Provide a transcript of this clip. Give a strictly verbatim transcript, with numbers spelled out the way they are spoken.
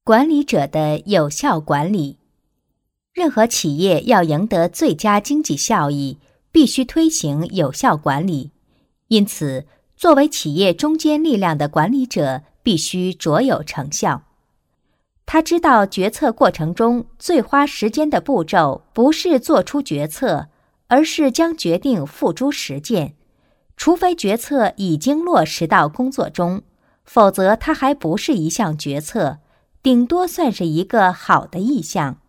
管理者的有效管理。任何企业要赢得最佳经济效益，必须推行有效管理。因此，作为企业中坚力量的管理者必须卓有成效。他知道决策过程中最花时间的步骤不是做出决策，而是将决定付诸实践。除非决策已经落实到工作中，否则它还不是一项决策，顶多算是一个好的意向。